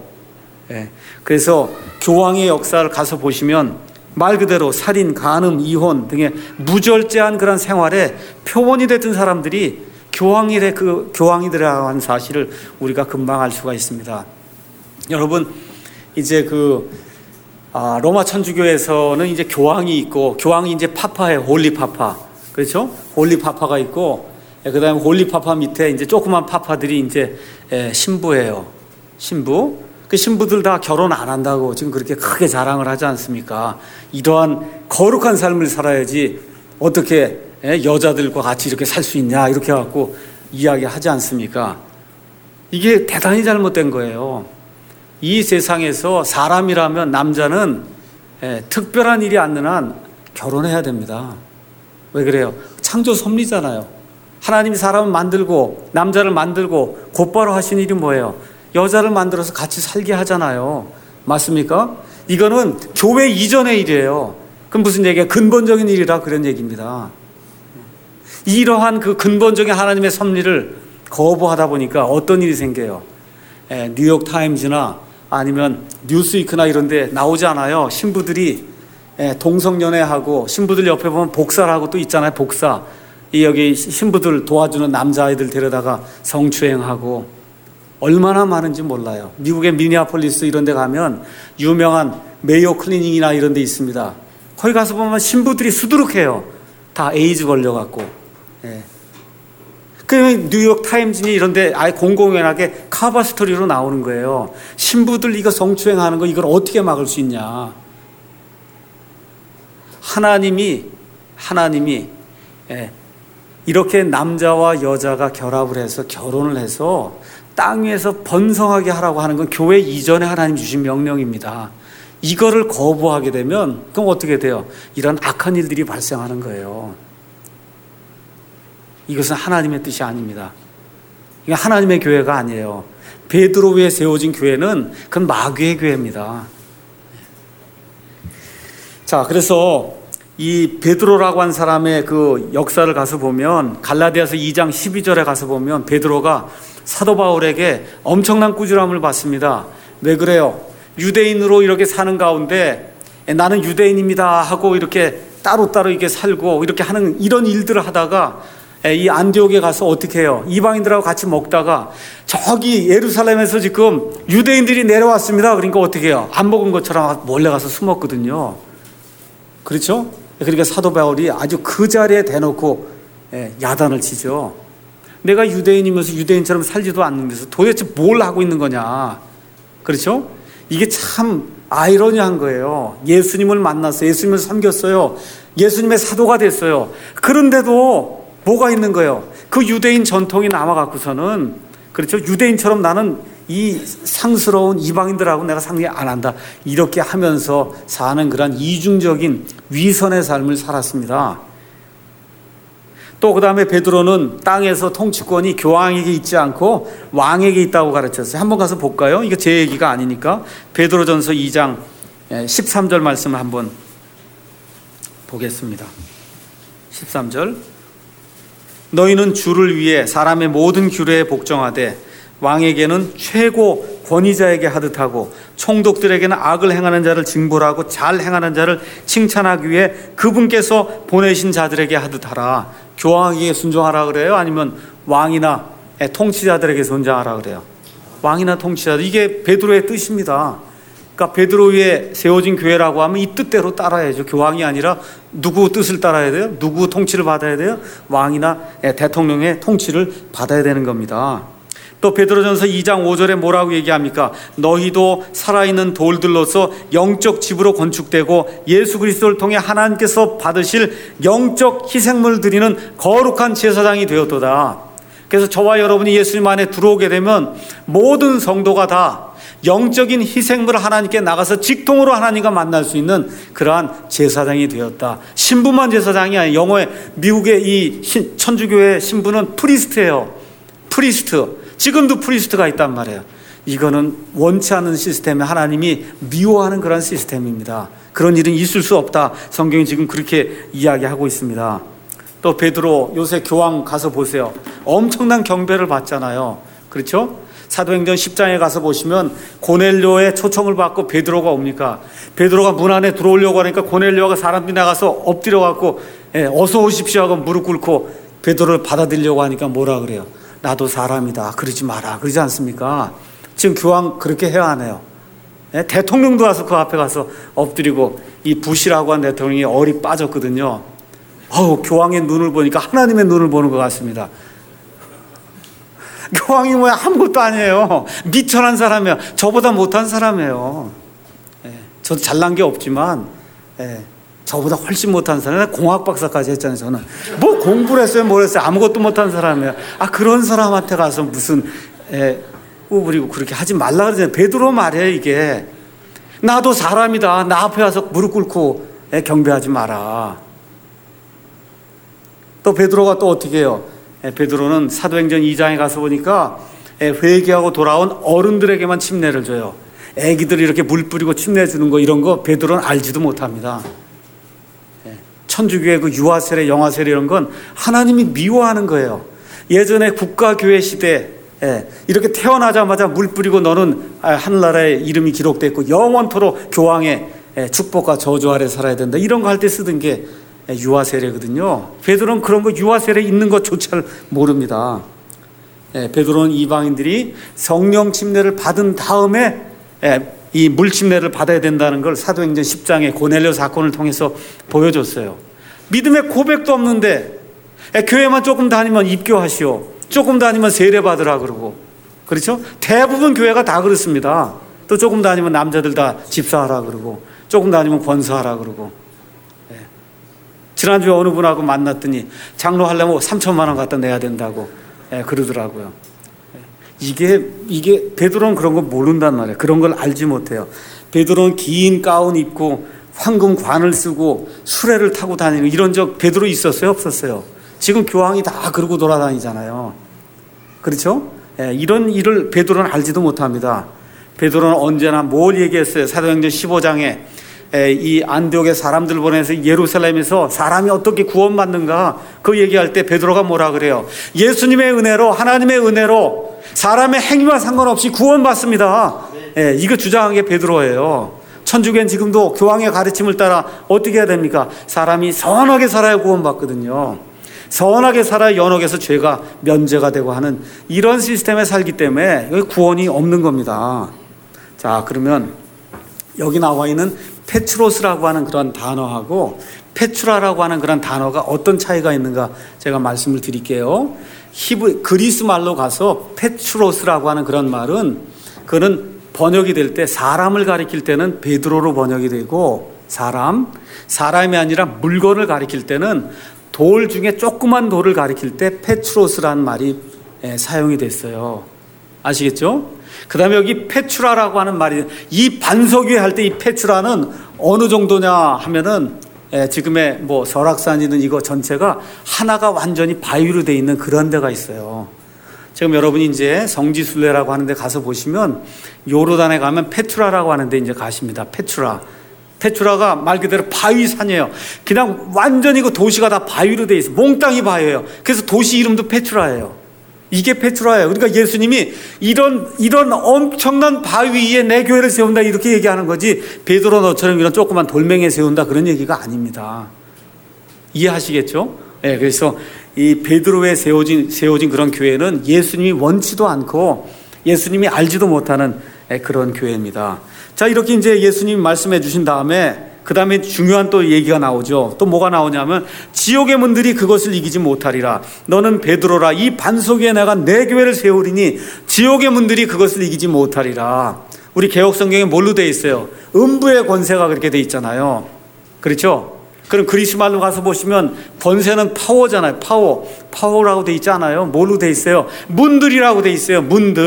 [SPEAKER 1] 그래서 교황의 역사를 가서 보시면 말 그대로 살인, 간음, 이혼 등의 무절제한 그런 생활에 표본이 됐던 사람들이 교황이라고 하는 사실을 우리가 금방 알 수가 있습니다. 여러분, 이제 로마 천주교에서는 이제 교황이 있고, 교황이 이제 파파예요. 홀리 파파. 그렇죠? 홀리 파파가 있고, 그 다음에 홀리 파파 밑에 이제 조그만 파파들이 이제 신부예요. 신부. 그 신부들 다 결혼 안 한다고 지금 그렇게 크게 자랑을 하지 않습니까? 이러한 거룩한 삶을 살아야지 어떻게 여자들과 같이 이렇게 살 수 있냐 이렇게 갖고 이야기하지 않습니까? 이게 대단히 잘못된 거예요. 이 세상에서 사람이라면 남자는 특별한 일이 않는 한 결혼해야 됩니다. 왜 그래요? 창조 섭리잖아요. 하나님이 사람을 만들고 남자를 만들고 곧바로 하신 일이 뭐예요? 여자를 만들어서 같이 살게 하잖아요. 맞습니까? 이거는 교회 이전의 일이에요. 그럼 무슨 얘기야? 근본적인 일이라 그런 얘기입니다. 이러한 그 근본적인 하나님의 섭리를 거부하다 보니까 어떤 일이 생겨요? 뉴욕 타임즈나 아니면 뉴스위크나 이런 데 나오지 않아요? 신부들이 동성연애하고 신부들 옆에 보면 복사라고 또 있잖아요. 복사. 여기 신부들 도와주는 남자아이들 데려다가 성추행하고 얼마나 많은지 몰라요. 미국의 미니아폴리스 이런 데 가면 유명한 메이오 클리닉이나 이런 데 있습니다. 거기 가서 보면 신부들이 수두룩해요. 다 에이즈 걸려갖고. 그 뉴욕 타임즈니 이런 데 아예 공공연하게 카바 스토리로 나오는 거예요. 신부들 이거 성추행하는 거 이걸 어떻게 막을 수 있냐. 하나님이 이렇게 남자와 여자가 결합을 해서 결혼을 해서 땅 위에서 번성하게 하라고 하는 건 교회 이전에 하나님 주신 명령입니다. 이거를 거부하게 되면 그럼 어떻게 돼요? 이런 악한 일들이 발생하는 거예요. 이것은 하나님의 뜻이 아닙니다. 이게 하나님의 교회가 아니에요. 베드로 위에 세워진 교회는 그건 마귀의 교회입니다. 자, 그래서 이 베드로라고 한 사람의 그 역사를 가서 보면 갈라디아서 2장 12절에 가서 보면 베드로가 사도 바울에게 엄청난 꾸지람을 받습니다. 왜 그래요? 유대인으로 이렇게 사는 가운데 나는 유대인입니다 하고 이렇게 따로따로 이렇게 살고 이렇게 하는 이런 일들을 하다가 이 안디옥에 가서 어떻게 해요? 이방인들하고 같이 먹다가 저기 예루살렘에서 지금 유대인들이 내려왔습니다. 그러니까 어떻게 해요? 안 먹은 것처럼 몰래 가서 숨었거든요. 그렇죠? 그러니까 사도 바울이 아주 그 자리에 대놓고 야단을 치죠. 내가 유대인이면서 유대인처럼 살지도 않는데서 도대체 뭘 하고 있는 거냐. 그렇죠? 이게 참 아이러니한 거예요. 예수님을 만났어요. 예수님을 섬겼어요. 예수님의 사도가 됐어요. 그런데도 뭐가 있는 거예요? 그 유대인 전통이 남아갖고서는 그렇죠? 유대인처럼 나는 이 상스러운 이방인들하고 내가 상대 안 한다. 이렇게 하면서 사는 그런 이중적인 위선의 삶을 살았습니다. 또 그 다음에 베드로는 땅에서 통치권이 교황에게 있지 않고 왕에게 있다고 가르쳤어요. 한번 가서 볼까요? 이거 제 얘기가 아니니까 베드로전서 2장 13절 말씀을 한번 보겠습니다. 13절 너희는 주를 위해 사람의 모든 규례에 복종하되 왕에게는 최고 권위자에게 하듯하고 총독들에게는 악을 행하는 자를 징벌하고 잘 행하는 자를 칭찬하기 위해 그분께서 보내신 자들에게 하듯하라. 교황에게 순종하라 그래요? 아니면 왕이나 통치자들에게 순종하라 그래요? 왕이나 통치자들. 이게 베드로의 뜻입니다. 그러니까 베드로 위에 세워진 교회라고 하면 이 뜻대로 따라야죠. 교황이 아니라 누구 뜻을 따라야 돼요? 누구 통치를 받아야 돼요? 왕이나 대통령의 통치를 받아야 되는 겁니다. 또 베드로전서 2장 5절에 뭐라고 얘기합니까? 너희도 살아있는 돌들로서 영적 집으로 건축되고 예수 그리스도를 통해 하나님께서 받으실 영적 희생물 드리는 거룩한 제사장이 되었도다. 그래서 저와 여러분이 예수님 안에 들어오게 되면 모든 성도가 다 영적인 희생물을 하나님께 나가서 직통으로 하나님과 만날 수 있는 그러한 제사장이 되었다. 신부만 제사장이 아니에요. 영어의 미국의 이 천주교의 신부는 프리스트예요. 프리스트. 지금도 프리스트가 있단 말이에요. 이거는 원치 않는 시스템에 하나님이 미워하는 그런 시스템입니다. 그런 일은 있을 수 없다. 성경이 지금 그렇게 이야기하고 있습니다. 또 베드로 요새 교황 가서 보세요. 엄청난 경배를 받잖아요. 그렇죠? 사도행전 10장에 가서 보시면 고넬료의 초청을 받고 베드로가 옵니까? 베드로가 문 안에 들어오려고 하니까 고넬료가 사람들이 나가서 엎드려 갖고 어서 오십시오 하고 무릎 꿇고 베드로를 받아들이려고 하니까 뭐라 그래요? 나도 사람이다. 그러지 마라. 그러지 않습니까? 지금 교황 그렇게 해야 하네요. 대통령도 와서 그 앞에 가서 엎드리고 이 부시라고 한 대통령이 얼이 빠졌거든요. 교황의 눈을 보니까 하나님의 눈을 보는 것 같습니다. 교황이 뭐야 아무것도 아니에요. 미천한 사람이에요. 저보다 못한 사람이에요. 저도 잘난 게 없지만 저보다 훨씬 못한 사람이에요. 공학 박사까지 했잖아요. 저는 뭐 공부를 했어요 뭘 했어요. 아무것도 못한 사람이에요. 그런 사람한테 가서 무슨 우부리고 그렇게 하지 말라 그러잖아요. 베드로 말이에요. 이게 나도 사람이다. 나 앞에 와서 무릎 꿇고 경배하지 마라. 또 베드로가 또 어떻게 해요? 베드로는 사도행전 2장에 가서 보니까 회개하고 돌아온 어른들에게만 침례를 줘요. 애기들이 이렇게 물 뿌리고 침례 주는 거 이런 거 베드로는 알지도 못합니다. 천주교의 그 유아세례, 영아세례 이런 건 하나님이 미워하는 거예요. 예전에 국가교회 시대 이렇게 태어나자마자 물 뿌리고 너는 하늘나라에 이름이 기록됐고 영원토록 교황의 축복과 저주 아래 살아야 된다. 이런 거 할 때 쓰던 게 유아세례거든요. 베드로는 그런 거 유아세례 있는 것조차 모릅니다. 베드로는 이방인들이 성령 침례를 받은 다음에 이 물 침례를 받아야 된다는 걸 사도행전 10장의 고넬료 사건을 통해서 보여줬어요. 믿음의 고백도 없는데 교회만 조금 다니면 입교하시오. 조금 다니면 세례 받으라 그러고. 그렇죠? 대부분 교회가 다 그렇습니다. 또 조금 다니면 남자들 다 집사하라 그러고 조금 다니면 권사하라 그러고. 지난주에 어느 분하고 만났더니 장로 하려면 3천만 원 갖다 내야 된다고 그러더라고요. 이게 베드로는 그런 거 모른단 말이에요. 그런 걸 알지 못해요. 베드로는 긴 가운 입고 황금 관을 쓰고 수레를 타고 다니는 이런 적 베드로 있었어요? 없었어요? 지금 교황이 다 그러고 돌아다니잖아요. 그렇죠? 이런 일을 베드로는 알지도 못합니다. 베드로는 언제나 뭘 얘기했어요? 사도행전 15장에 이 안디옥의 사람들 보내서 예루살렘에서 사람이 어떻게 구원받는가 그 얘기할 때 베드로가 뭐라 그래요? 예수님의 은혜로 하나님의 은혜로 사람의 행위와 상관없이 구원받습니다. 이거 주장한 게 베드로예요. 천주교는 지금도 교황의 가르침을 따라 어떻게 해야 됩니까? 사람이 선하게 살아야 구원받거든요. 선하게 살아야 연옥에서 죄가 면제가 되고 하는 이런 시스템에 살기 때문에 구원이 없는 겁니다. 자, 그러면 여기 나와 있는 페트로스라고 하는 그런 단어하고 페트라라고 하는 그런 단어가 어떤 차이가 있는가 제가 말씀을 드릴게요. 그리스 말로 가서 페트로스라고 하는 그런 말은 그는 번역이 될 때 사람을 가리킬 때는 베드로로 번역이 되고 사람이 아니라 물건을 가리킬 때는 돌 중에 조그만 돌을 가리킬 때 페트로스라는 말이 사용이 됐어요. 아시겠죠? 그 다음에 여기 페트라라고 하는 말이 이 반석 위에 할 때 이 페트라는 어느 정도냐 하면은 지금의 뭐 설악산이든 이거 전체가 하나가 완전히 바위로 돼 있는 그런 데가 있어요. 지금 여러분이 이제 성지순례라고 하는데 가서 보시면 요르단에 가면 페트라라고 하는데 이제 가십니다. 페트라가 말 그대로 바위산이에요. 그냥 완전히 그 도시가 다 바위로 돼 있어요. 몽땅이 바위예요. 그래서 도시 이름도 페트라예요. 이게 페트라예요. 그러니까 예수님이 이런 엄청난 바위 위에 내 교회를 세운다 이렇게 얘기하는 거지 베드로 너처럼 이런 조그만 돌멩이에 세운다 그런 얘기가 아닙니다. 이해하시겠죠? 그래서 이 베드로에 세워진 그런 교회는 예수님이 원치도 않고 예수님이 알지도 못하는 그런 교회입니다. 자, 이렇게 이제 예수님이 말씀해 주신 다음에 그 다음에 중요한 또 얘기가 나오죠. 또 뭐가 나오냐면 지옥의 문들이 그것을 이기지 못하리라. 너는 베드로라. 이 반석 위에 내가 내 교회를 세우리니 지옥의 문들이 그것을 이기지 못하리라. 우리 개혁성경에 뭘로 돼 있어요? 음부의 권세가 그렇게 돼 있잖아요. 그렇죠? 그럼 그리스 말로 가서 보시면 권세는 파워잖아요. 파워라고 돼 있지 않아요? 뭘로 돼 있어요? 문들이라고 돼 있어요.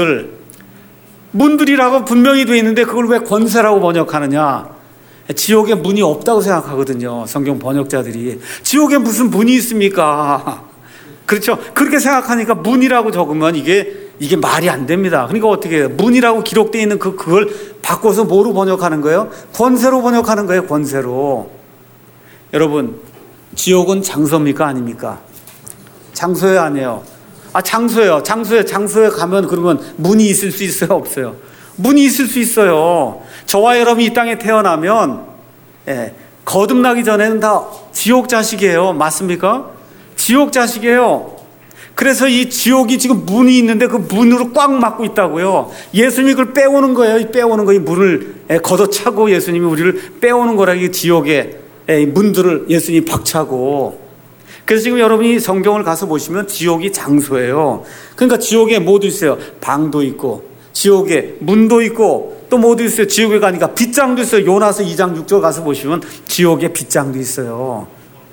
[SPEAKER 1] 문들이라고 분명히 돼 있는데 그걸 왜 권세라고 번역하느냐? 지옥에 문이 없다고 생각하거든요. 성경 번역자들이. 지옥에 무슨 문이 있습니까? 그렇죠? 그렇게 생각하니까 문이라고 적으면 이게 말이 안 됩니다. 그러니까 어떻게 해요? 문이라고 기록되어 있는 그걸 바꿔서 뭐로 번역하는 거예요? 권세로 번역하는 거예요. 권세로. 여러분, 지옥은 장소입니까? 아닙니까? 장소예요? 아니에요? 장소예요. 장소에 가면 그러면 문이 있을 수 있어요? 없어요? 문이 있을 수 있어요. 저와 여러분이 이 땅에 태어나면 거듭나기 전에는 다 지옥 자식이에요. 맞습니까? 지옥 자식이에요. 그래서 이 지옥이 지금 문이 있는데 그 문으로 꽉 막고 있다고요. 예수님이 그걸 빼오는 거예요. 빼오는 거, 이 문을 걷어차고 예수님이 우리를 빼오는 거라. 이 지옥의 문들을 예수님이 박차고. 그래서 지금 여러분이 성경을 가서 보시면 지옥이 장소예요. 그러니까 지옥에 뭐도 있어요? 방도 있고, 지옥에 문도 있고, 또 뭐도 있어요? 지옥에 가니까 빗장도 있어요. 요나서 2장 6절 가서 보시면 지옥에 빗장도 있어요.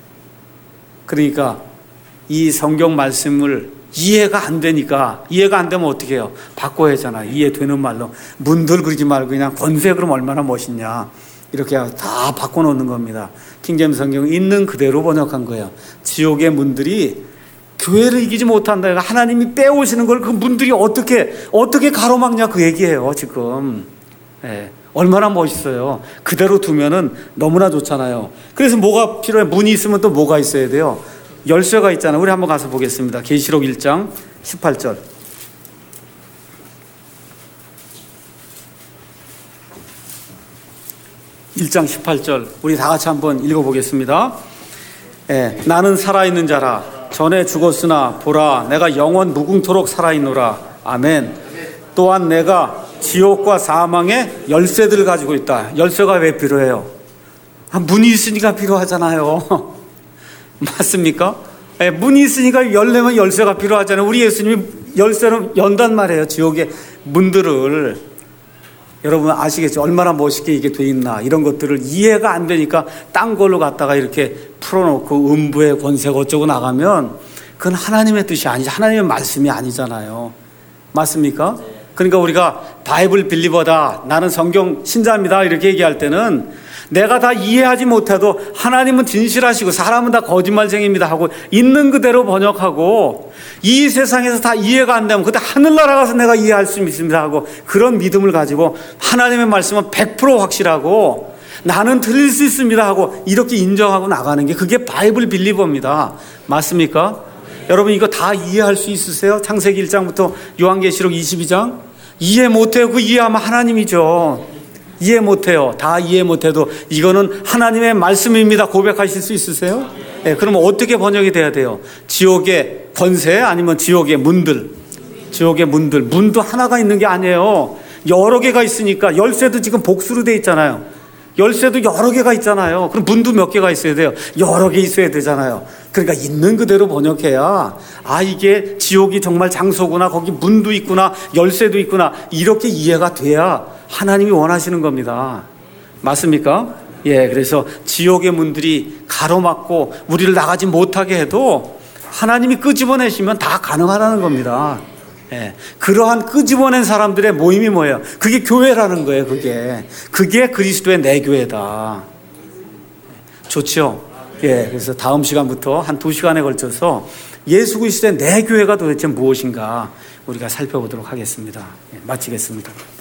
[SPEAKER 1] 그러니까 이 성경 말씀을 이해가 안 되면 어떻게 해요? 바꿔야 하잖아요. 이해되는 말로. 문들 그러지 말고 그냥 권세 그럼 얼마나 멋있냐. 이렇게 다 바꿔놓는 겁니다. 킹제임스 성경은 있는 그대로 번역한 거예요. 지옥의 문들이 교회를 이기지 못한다. 하나님이 빼오시는 걸 그 문들이 어떻게 가로막냐 그 얘기예요. 지금. 얼마나 멋있어요. 그대로 두면은 너무나 좋잖아요. 그래서 뭐가 필요해? 문이 있으면 또 뭐가 있어야 돼요? 열쇠가 있잖아요. 우리 한번 가서 보겠습니다. 계시록 1장 18절. 1장 18절 우리 다 같이 한번 읽어보겠습니다. 나는 살아있는 자라. 전에 죽었으나 보라 내가 영원 무궁토록 살아있노라. 아멘. 또한 내가 지옥과 사망의 열쇠들을 가지고 있다. 열쇠가 왜 필요해요? 문이 있으니까 필요하잖아요. 맞습니까? 문이 있으니까 열려면 열쇠가 필요하잖아요. 우리 예수님이 열쇠로 연단 말이에요. 지옥의 문들을. 여러분 아시겠죠? 얼마나 멋있게 이게 돼 있나. 이런 것들을 이해가 안 되니까 딴 걸로 갖다가 이렇게 풀어놓고 음부의 권세가 어쩌고 나가면 그건 하나님의 뜻이 아니지, 하나님의 말씀이 아니잖아요. 맞습니까? 그러니까 우리가 바이블 빌리버다, 나는 성경 신자입니다 이렇게 얘기할 때는 내가 다 이해하지 못해도 하나님은 진실하시고 사람은 다 거짓말쟁이입니다 하고 있는 그대로 번역하고, 이 세상에서 다 이해가 안 되면 그때 하늘나라 가서 내가 이해할 수 있습니다 하고 그런 믿음을 가지고 하나님의 말씀은 100% 확실하고 나는 틀릴 수 있습니다 하고 이렇게 인정하고 나가는 게 그게 바이블 빌리버입니다. 맞습니까? 여러분 이거 다 이해할 수 있으세요? 창세기 1장부터 요한계시록 22장 이해 못해요. 그 이해하면 하나님이죠. 이해 못해요. 다 이해 못해도 이거는 하나님의 말씀입니다 고백하실 수 있으세요? 네, 그러면 어떻게 번역이 돼야 돼요? 지옥의 권세 아니면 지옥의 문들? 지옥의 문들. 문도 하나가 있는 게 아니에요. 여러 개가 있으니까. 열쇠도 지금 복수로 돼 있잖아요. 열쇠도 여러 개가 있잖아요. 그럼 문도 몇 개가 있어야 돼요? 여러 개 있어야 되잖아요. 그러니까 있는 그대로 번역해야 이게 지옥이 정말 장소구나, 거기 문도 있구나, 열쇠도 있구나, 이렇게 이해가 돼야 하나님이 원하시는 겁니다. 맞습니까? 그래서 지옥의 문들이 가로막고 우리를 나가지 못하게 해도 하나님이 끄집어내시면 다 가능하다는 겁니다. 그러한 끄집어낸 사람들의 모임이 뭐예요? 그게 교회라는 거예요. 그게 그리스도의 내 교회다. 좋죠? 그래서 다음 시간부터 한 2시간에 걸쳐서 예수 그리스도의 내 교회가 도대체 무엇인가 우리가 살펴보도록 하겠습니다. 마치겠습니다.